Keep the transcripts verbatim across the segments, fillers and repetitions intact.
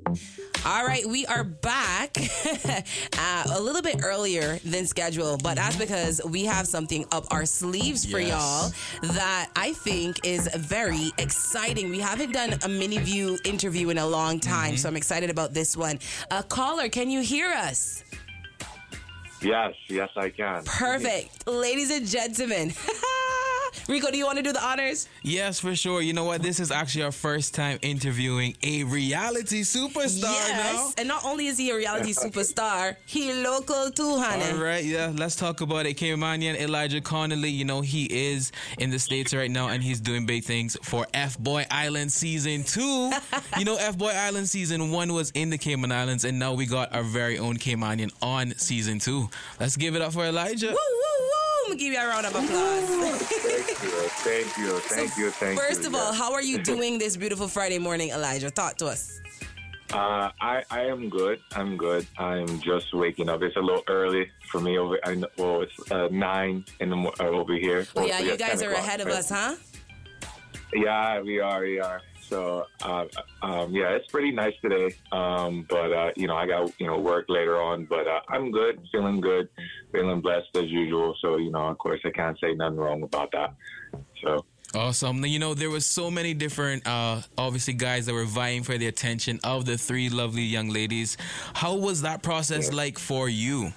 All right, we are back uh, a little bit earlier than scheduled, but that's because we have something up our sleeves for Yes. y'all that I think is very exciting. We haven't done a mini view interview in a long time, so I'm excited about this one. Uh, caller, can you hear us? Yes, yes, I can. Perfect. Ladies and gentlemen. Rico, do you want to do the honors? Yes, for sure. You know what? This is actually our first time interviewing a reality superstar Yes. now. And not only is he a reality superstar, he local too, honey. All right, yeah, let's talk about it. Caymanian Elijah Connolly, you know, he is in the States right now and he's doing big things for F-Boy Island Season two. You know, F-Boy Island Season one was in the Cayman Islands and now we got our very own Caymanian on Season two. Let's give it up for Elijah. Woo, woo, woo. I'm going to give you a round of applause. Thank you, thank you, thank you, thank you. First of all, yes. how are you doing this beautiful Friday morning, Elijah? Talk to us. Uh, I, I am good. I'm good. I'm just waking up. It's a little early for me over. I know, well, it's uh, nine in the mo- uh, over here. Oh, yeah, Well, you yeah, guys ten are o'clock, ahead of right? us, huh? Yeah, we are. We are. So, uh, um, yeah, it's pretty nice today. Um, but uh, you know, I got you know work later on. But uh, I'm good, feeling good, feeling blessed as usual. So, you know, of course, I can't say nothing wrong about that. So. Awesome. You know, there was so many different, uh, obviously, guys that were vying for the attention of the three lovely young ladies. How was that process like for you?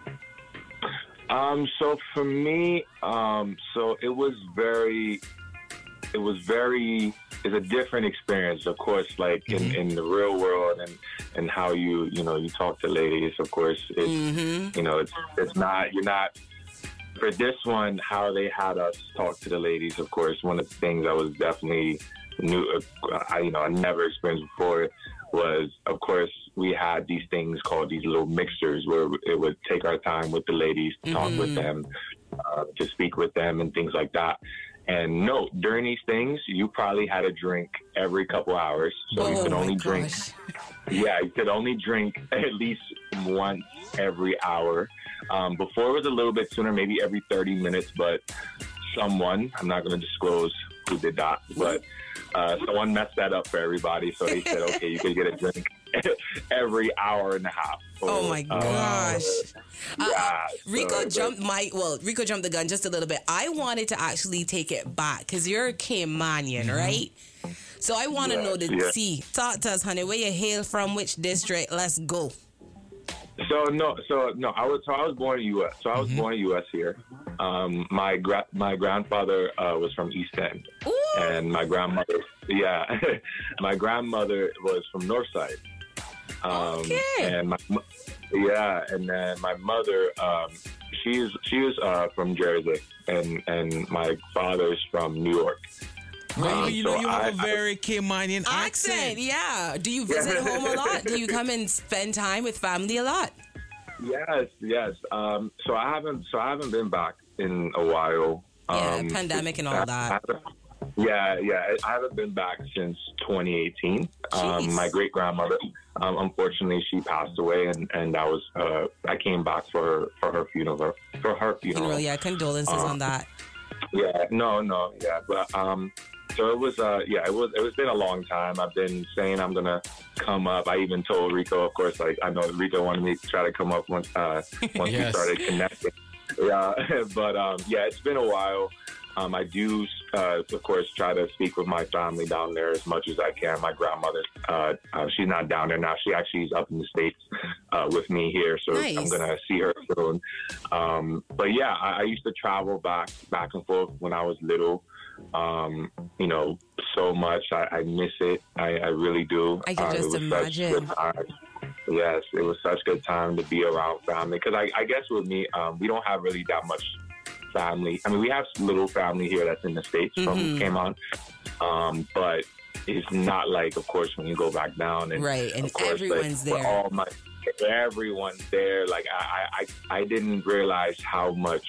Um, so for me, um, so it was very, it was very, it's a different experience, of course, like in, in the real world and, and how you, you know, you talk to ladies, of course, it's, Mm-hmm. you know, it's, it's not, you're not, for this one, how they had us talk to the ladies, of course, one of the things I was definitely new, uh, I, you know, I never experienced before was, of course, we had these things called these little mixtures where it would take our time with the ladies, to talk with them, uh, to speak with them and things like that. And no, during these things, you probably had a drink every couple hours. So you Oh, could my only drink, gosh. yeah, you could only drink at least once every hour. Um, before it was a little bit sooner, maybe every thirty minutes, but someone, I'm not going to disclose who did that, but uh, someone messed that up for everybody. So they said, okay, you could get a drink every hour and a half. Oh, my uh, gosh. Uh, yeah, Rico so- jumped my, well, Rico jumped the gun just a little bit. I wanted to actually take it back because you're a Caymanian, right? So I want to Yeah, know the yeah. T. Talk to us, honey. Where you hail from? Which district? Let's go. So no, so no, I was so I was born in U S. So I was born in U S here. Um, my gra- my grandfather uh, was from East End, Ooh. and my grandmother, yeah, my grandmother was from Northside. Um, Okay. And my, mo- yeah, and then my mother, um, she's she was uh, from Jersey, and and my father's from New York. But Um, you know, so you have I- a very Caymanian Accent, accent. yeah. Do you visit home a lot? Do you come and spend time with family a lot? Yes, yes. Um, so I haven't, so I haven't been back in a while. Yeah, Um, pandemic and all I- that. I haven't- yeah, yeah. I haven't been back since twenty eighteen. Jeez. Um, my great grandmother, um, unfortunately, she passed away, and, and I was, uh, I came back for her for her funeral. For her funeral. Funeral, yeah, condolences Uh, on that. Yeah, no, no, yeah, but um, so it was, uh, yeah, it was. It was been a long time. I've been saying I'm gonna come up. I even told Rico, of course, like I know Rico wanted me to try to come up once, uh, once Yes. we started connecting. Yeah, but um, yeah, it's been a while. Um, I do, uh, of course, try to speak with my family down there as much as I can. My grandmother, uh, uh, she's not down there now. She actually is up in the States uh, with me here, so Nice. I'm going to see her soon. Um, but yeah, I, I used to travel back back and forth when I was little, um, you know, so much. I, I miss it. I, I really do. I can Uh, it just was such imagine. good time. Yes, it was such good time to be around family. Because I, I guess with me, um, we don't have really that much family. I mean, we have little family here that's in the States Mhm. from Cayman, um, but it's not like, of course, when you go back down and Right, and of course, like, everyone's we're there. all my, everyone's there. Like I, I, I didn't realize how much,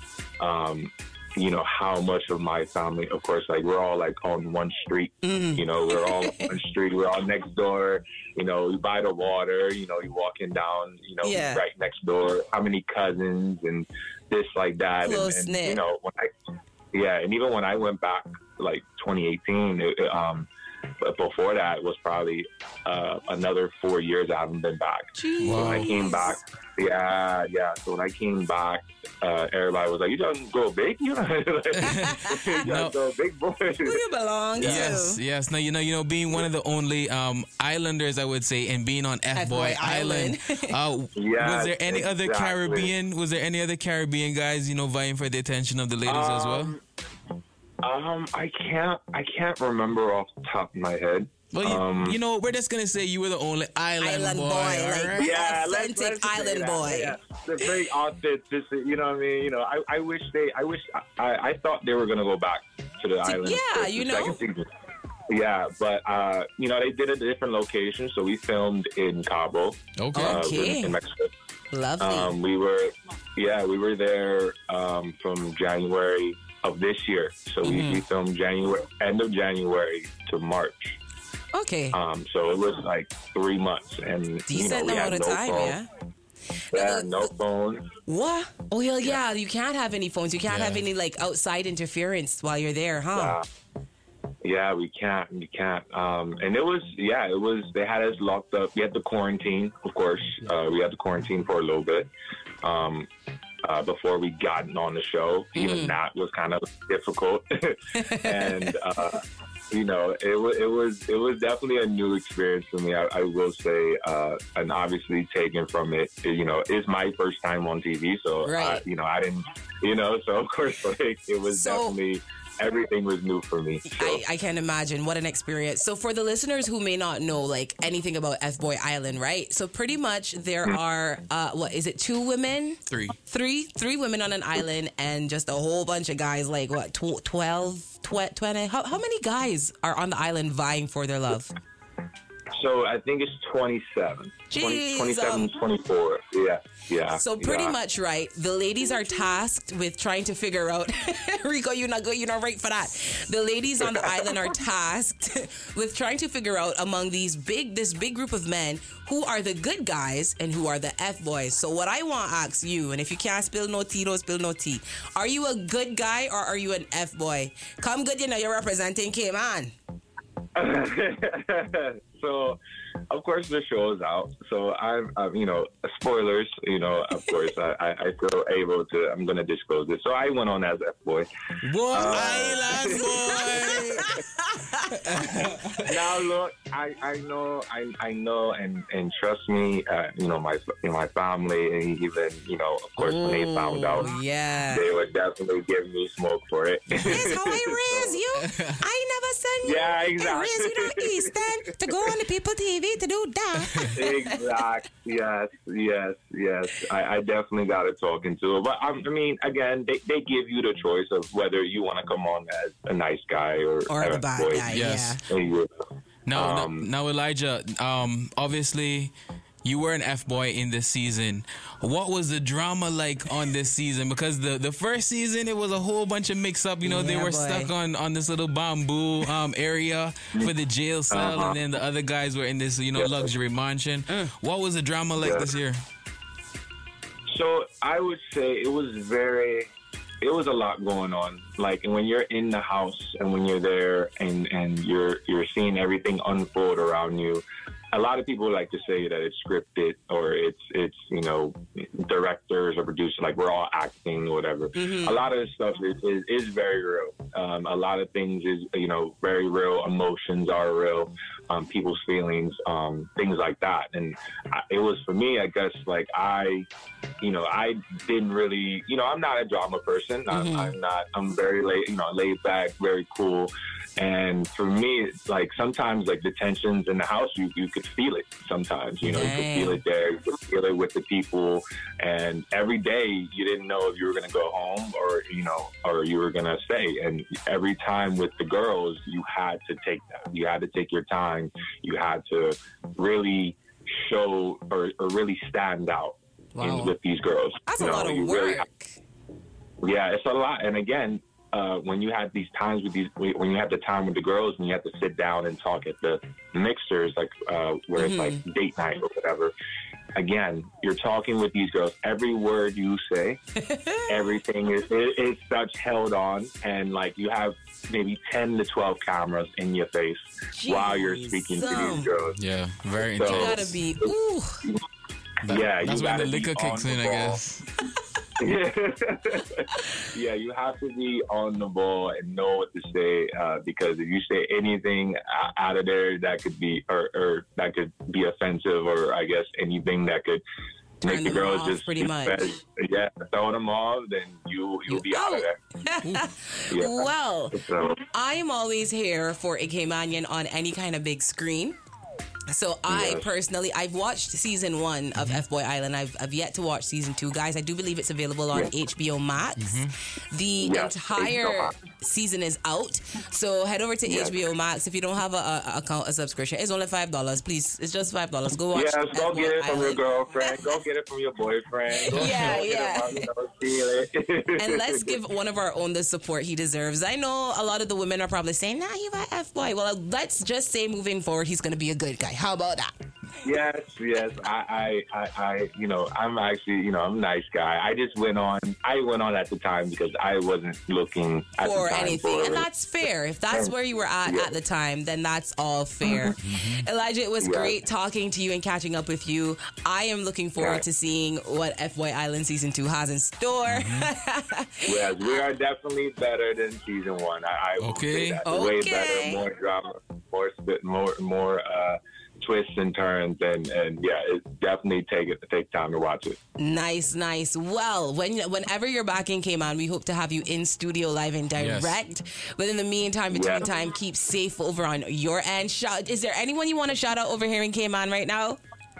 um, you know, how much of my family. Of course, like we're all like on one street. Mm. You know, we're all on one street. We're all next door. You know, you buy the water. You know, you walking down. You know, Yeah. right next door. How many cousins and this like that. And, Close and, knit. you know, when I, yeah, and even when I went back like twenty eighteen, it, it, um, but before that was probably uh, another four years I haven't been back. Jeez. So when I came back, yeah, yeah. So when I came back, uh, everybody was like, "You done go big? You know, like, you No. done go big boy." Who you belong Yes, to? yes. No, you know, you know, being one of the only um, islanders, I would say, and being on F Boy F-Boy Island. Island. uh, Yes, was there any other exactly. Caribbean? Was there any other Caribbean guys, you know, vying for the attention of the ladies as well? Um, Um, I can't, I can't remember off the top of my head. Well, you, um, you know, we're just gonna say you were the only island, Island boy. boy, all like- right? Yeah, authentic let's, let's say island that. boy. Yeah, the very authentic. You know what I mean? You know, I, I wish they, I wish, I, I thought they were gonna go back to the island. yeah, for you the know. second season. Yeah, but uh, you know, they did it at a different location, so we filmed in Cabo, Okay. uh, Okay. in, in Mexico. Lovely. Um, we were, yeah, we were there um, from January of this year. So we, we filmed January, end of January to March. okay. Um, so it was like three months, and you know, Decent we amount had of no time, phone. yeah. Yeah, no phone. What? Oh, hell yeah. You can't have any phones. You can't Yeah. have any, like, outside interference while you're there, huh? Uh, yeah, we can't. We can't. Um, and it was, yeah, it was. They had us locked up. We had to quarantine, of course. Uh, we had to quarantine for a little bit um, uh, before we got on the show. Even that was kind of difficult. and uh, you know, it was it was it was definitely a new experience for me. I, I will say, uh, and obviously taken from it, you know, it's my first time on T V, so Right. I, you know, I didn't, you know, so of course, like it was So- definitely. Everything was new for me. So. I, I can imagine what an experience. So for the listeners who may not know like anything about F Boy Island, right? So pretty much there are uh what is it, two women? Three. Three three women on an island and just a whole bunch of guys, like what, tw- twelve, tw- twenty? How, how many guys are on the island vying for their love? So I think it's twenty-seven. Jeez, twenty, twenty-seven, um, twenty-four. Yeah, yeah. So pretty yeah. much, right, the ladies are tasked with trying to figure out, Rico, you're not good, you're not right for that. The ladies on the island are tasked with trying to figure out among these big, this big group of men, who are the good guys and who are the F boys. So what I want to ask you, and if you can't spill no tea, don't spill no tea. Are you a good guy or are you an F boy? Come good, you know, you're representing K-Man. So, of course, the show is out. So I'm, I'm, you know, spoilers. You know, of course, I, I, I feel able to. I'm going to disclose this. So I went on as F boy. Boy, Uh, island boy. Now look, I, I know, I, I know, and, and trust me, uh, you know, my my family, and even, you know, of course, when they found out, Oh, yeah. they would definitely give me smoke for it. That's how I raise you. I never send you. Yeah, I exactly. raise you to Easton to go on the People T V to do that. Exact. Yes, yes, yes. I, I definitely got it talking to her. But um, I mean, again, they, they give you the choice of whether you want to come on as a nice guy or, Or a the bad boy. guy, Yes. yeah. And you- Now, Um, now, now, Elijah, um, obviously, you were an F boy in this season. What was the drama like on this season? Because the, the first season, it was a whole bunch of mix up. You know, they Yeah, were boy. stuck on, on this little bamboo um, area for the jail cell, Uh-huh. and then the other guys were in this, you know, Yeah. luxury mansion. What was the drama like Yeah. this year? So I would say it was very, it was a lot going on. Like, and when you're in the house and when you're there and, and you're you're seeing everything unfold around you, a lot of people like to say that it's scripted or it's it's you know directors or producers, like we're all acting or whatever. A lot of this stuff is, is, is very real. Um, a lot of things is you know very real. Emotions are real. Um, people's feelings, um, things like that. And I, it was for me, I guess, like I, you know, I didn't really, you know, I'm not a drama person. I'm, I'm not. I'm very laid, you know, laid back, very cool. And for me, it's like sometimes like the tensions in the house, you, you could feel it sometimes, you know, you could Dang. feel it there, you could feel it with the people. And every day you didn't know if you were going to go home or, you know, or you were going to stay. And every time with the girls, you had to take that. You had to take your time. You had to really show or, or really stand out Wow. in, with these girls. That's You a know, lot of you really work. yeah, it's a lot. And again, uh, when you have these times with these, when you have the time with the girls and you have to sit down and talk at the mixers, like uh, where it's like date night or whatever, again, you're talking with these girls. Every word you say, everything is it, it's such held on, and like you have maybe ten to twelve cameras in your face Jeez, while you're speaking to these girls. Yeah, very so, intense. You gotta be ooh. That, yeah, that's you when the liquor kicks in, I guess. Yeah, you have to be on the ball and know what to say uh, because if you say anything out of there that could be or, or that could be offensive, or I guess anything that could Turn make the girls off, just pretty much. Fed, yeah, throw them off, then you you'll be out of there. Yeah. Well, So, I am always here for a Caymanian on any kind of big screen. So I Yes. personally, I've watched season one of F Boy Island. I've, I've yet to watch season two, guys. I do believe it's available on Yes. H B O Max. The Yes, entire H B O Max. season is out. So head over to Yes. H B O Max. If you don't have a, a account, a subscription, it's only five dollars. Please, it's just five dollars. Go watch. yes, go F Boy get it from your Island. girlfriend. Go get it from your boyfriend. Go, Yeah, go yeah. Get it, you know, steal it. And let's give one of our own the support he deserves. I know a lot of the women are probably saying, nah, he's a F-boy. Well, let's just say moving forward, he's going to be a good guy. How about that? Yes, yes. I, I, I, I, you know, I'm actually, you know, I'm a nice guy. I just went on. I went on at the time because I wasn't looking at For the time anything. for And that's fair. If that's where you were at Yeah. at the time, then that's all fair. Elijah, it was Yeah. great talking to you and catching up with you. I am looking forward Yeah. to seeing what F Boy Island Season two has in store. Yes, we are definitely better than season one. I, I will Okay. say that. Way Okay. better, more drama, more spit, more, more uh, twists and turns, and, and yeah, it definitely take it take time to watch it. Nice, nice. Well, when whenever you're back in Cayman, we hope to have you in studio live and direct. But in the meantime, between Yes. time, keep safe over on your end. Shout, is there anyone you want to shout out over here in Cayman right now?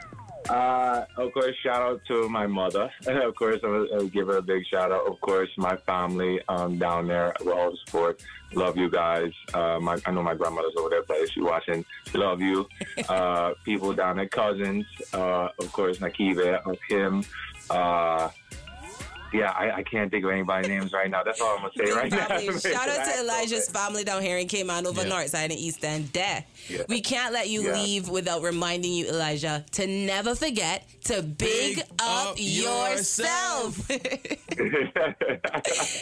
Uh, of course, shout out to my mother. Of course, I'll, I'll give her a big shout out. Of course, my family um, down there, all the support. Love you guys. Uh, my, I know my grandmother's over there, but if she's watching, love you. Uh, people down there, cousins. Uh, of course, Nakiva, of him. Uh, yeah, I, I can't think of anybody's names right now. That's all I'm gonna say right Family. now. Shout out to Elijah's family down here in Cayman, over Yeah. north side and east end. There. Yeah. We can't let you Yeah. leave without reminding you, Elijah, to never forget to big, Big up, up yourself. yourself.